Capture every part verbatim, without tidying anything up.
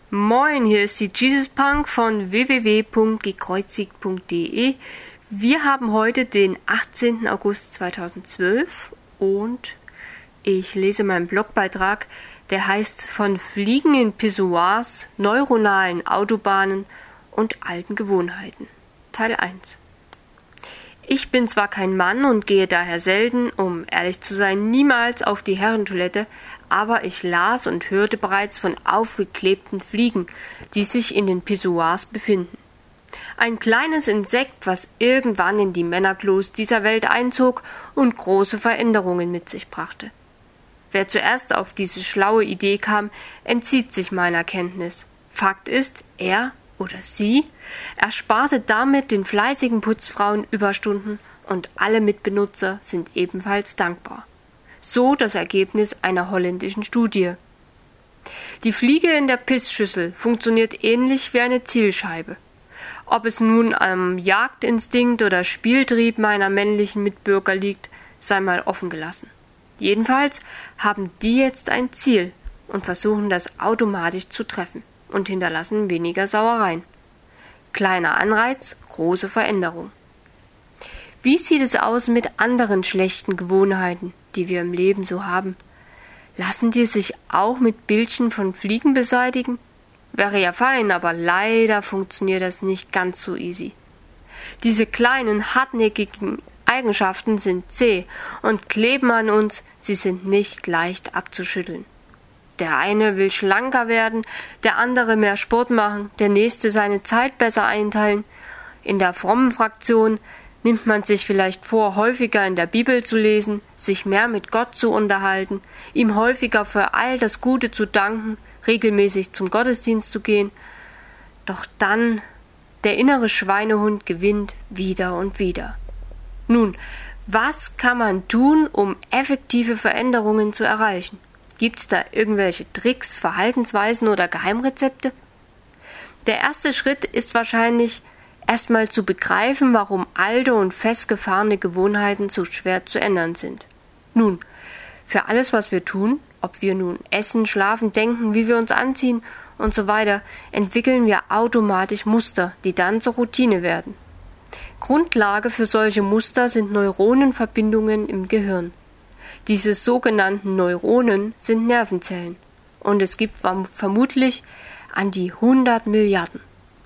Moin, hier ist die Jesus Punk von w w w punkt gekreuzigt punkt d e. Wir haben heute den achtzehnten August zweitausendzwölf und ich lese meinen Blogbeitrag, der heißt Von Fliegen in Pissoirs, neuronalen Autobahnen und alten Gewohnheiten. Teil eins. Ich bin zwar kein Mann und gehe daher selten, um ehrlich zu sein, niemals auf die Herrentoilette, aber ich las und hörte bereits von aufgeklebten Fliegen, die sich in den Pissoirs befinden. Ein kleines Insekt, was irgendwann in die Männerklos dieser Welt einzog und große Veränderungen mit sich brachte. Wer zuerst auf diese schlaue Idee kam, entzieht sich meiner Kenntnis. Fakt ist, er oder sie ersparte damit den fleißigen Putzfrauen Überstunden und alle Mitbenutzer sind ebenfalls dankbar. So das Ergebnis einer holländischen Studie. Die Fliege in der Pissschüssel funktioniert ähnlich wie eine Zielscheibe. Ob es nun am Jagdinstinkt oder Spieltrieb meiner männlichen Mitbürger liegt, sei mal offen gelassen. Jedenfalls haben die jetzt ein Ziel und versuchen das automatisch zu treffen und hinterlassen weniger Sauereien. Kleiner Anreiz, große Veränderung. Wie sieht es aus mit anderen schlechten Gewohnheiten, die wir im Leben so haben? Lassen die sich auch mit Bildchen von Fliegen beseitigen? Wäre ja fein, aber leider funktioniert das nicht ganz so easy. Diese kleinen, hartnäckigen Eigenschaften sind zäh und kleben an uns, sie sind nicht leicht abzuschütteln. Der eine will schlanker werden, der andere mehr Sport machen, der nächste seine Zeit besser einteilen. In der frommen Fraktion nimmt man sich vielleicht vor, häufiger in der Bibel zu lesen, sich mehr mit Gott zu unterhalten, ihm häufiger für all das Gute zu danken, regelmäßig zum Gottesdienst zu gehen. Doch dann, der innere Schweinehund gewinnt wieder und wieder. Nun, was kann man tun, um effektive Veränderungen zu erreichen? Gibt's da irgendwelche Tricks, Verhaltensweisen oder Geheimrezepte? Der erste Schritt ist wahrscheinlich, erstmal zu begreifen, warum alte und festgefahrene Gewohnheiten so schwer zu ändern sind. Nun, für alles, was wir tun, ob wir nun essen, schlafen, denken, wie wir uns anziehen und so weiter, entwickeln wir automatisch Muster, die dann zur Routine werden. Grundlage für solche Muster sind Neuronenverbindungen im Gehirn. Diese sogenannten Neuronen sind Nervenzellen und es gibt vermutlich an die hundert Milliarden.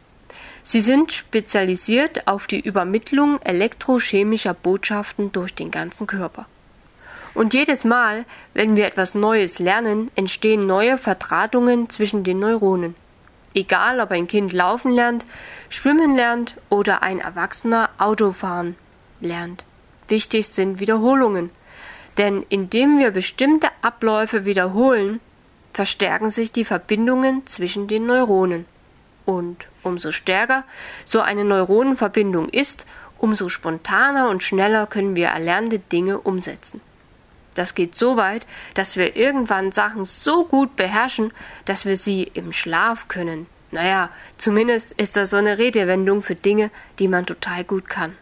Sie sind spezialisiert auf die Übermittlung elektrochemischer Botschaften durch den ganzen Körper. Und jedes Mal, wenn wir etwas Neues lernen, entstehen neue Verdrahtungen zwischen den Neuronen. Egal, ob ein Kind laufen lernt, schwimmen lernt oder ein Erwachsener Autofahren lernt. Wichtig sind Wiederholungen. Denn indem wir bestimmte Abläufe wiederholen, verstärken sich die Verbindungen zwischen den Neuronen. Und umso stärker so eine Neuronenverbindung ist, umso spontaner und schneller können wir erlernte Dinge umsetzen. Das geht so weit, dass wir irgendwann Sachen so gut beherrschen, dass wir sie im Schlaf können. Naja, zumindest ist das so eine Redewendung für Dinge, die man total gut kann.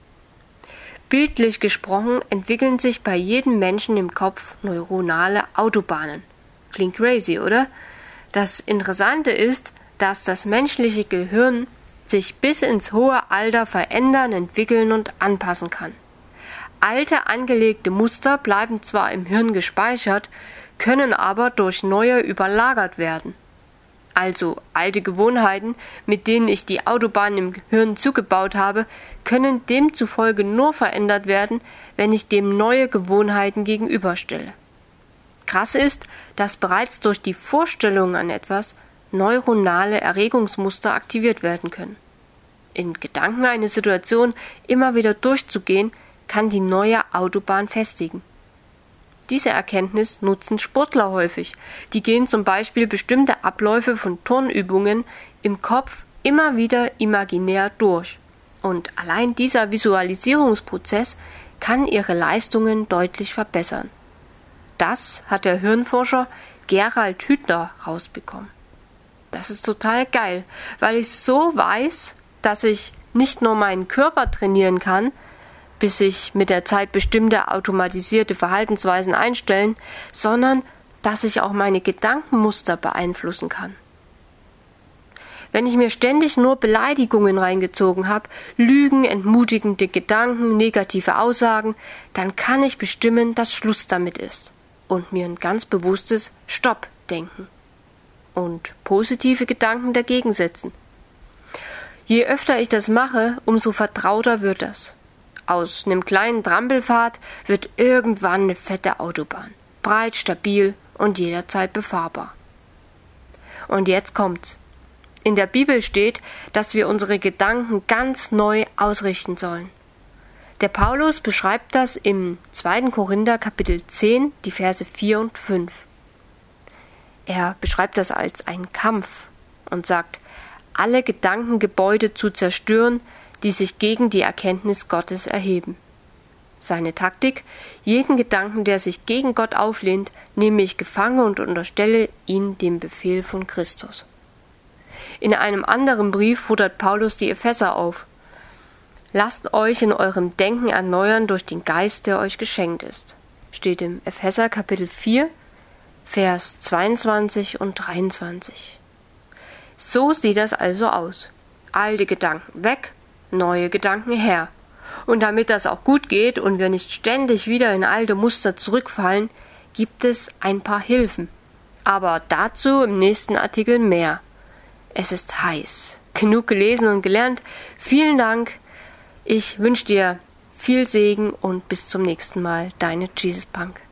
Bildlich gesprochen entwickeln sich bei jedem Menschen im Kopf neuronale Autobahnen. Klingt crazy, oder? Das Interessante ist, dass das menschliche Gehirn sich bis ins hohe Alter verändern, entwickeln und anpassen kann. Alte angelegte Muster bleiben zwar im Hirn gespeichert, können aber durch neue überlagert werden. Also alte Gewohnheiten, mit denen ich die Autobahn im Hirn zugebaut habe, können demzufolge nur verändert werden, wenn ich dem neue Gewohnheiten gegenüberstelle. Krass ist, dass bereits durch die Vorstellung an etwas neuronale Erregungsmuster aktiviert werden können. In Gedanken eine Situation immer wieder durchzugehen, kann die neue Autobahn festigen. Diese Erkenntnis nutzen Sportler häufig. Die gehen zum Beispiel bestimmte Abläufe von Turnübungen im Kopf immer wieder imaginär durch. Und allein dieser Visualisierungsprozess kann ihre Leistungen deutlich verbessern. Das hat der Hirnforscher Gerald Hüther rausbekommen. Das ist total geil, weil ich so weiß, dass ich nicht nur meinen Körper trainieren kann, bis sich mit der Zeit bestimmte automatisierte Verhaltensweisen einstellen, sondern dass ich auch meine Gedankenmuster beeinflussen kann. Wenn ich mir ständig nur Beleidigungen reingezogen habe, Lügen, entmutigende Gedanken, negative Aussagen, dann kann ich bestimmen, dass Schluss damit ist und mir ein ganz bewusstes Stopp denken und positive Gedanken dagegen setzen. Je öfter ich das mache, umso vertrauter wird das. Aus einem kleinen Trampelpfad wird irgendwann eine fette Autobahn, breit, stabil und jederzeit befahrbar. Und jetzt kommt's. In der Bibel steht, dass wir unsere Gedanken ganz neu ausrichten sollen. Der Paulus beschreibt das im zweiten Korinther Kapitel zehn, die Verse vier und fünf. Er beschreibt das als einen Kampf und sagt, alle Gedankengebäude zu zerstören, die sich gegen die Erkenntnis Gottes erheben. Seine Taktik: jeden Gedanken, der sich gegen Gott auflehnt, nehme ich gefangen und unterstelle ihn dem Befehl von Christus. In einem anderen Brief fordert Paulus die Epheser auf: Lasst euch in eurem Denken erneuern durch den Geist, der euch geschenkt ist. Steht im Epheser Kapitel vier, Vers zweiundzwanzig und dreiundzwanzig. So sieht das also aus. Alte Gedanken weg, neue Gedanken her. Und damit das auch gut geht und wir nicht ständig wieder in alte Muster zurückfallen, gibt es ein paar Hilfen. Aber dazu im nächsten Artikel mehr. Es ist heiß. Genug gelesen und gelernt. Vielen Dank. Ich wünsche dir viel Segen und bis zum nächsten Mal. Deine Jesus Punk.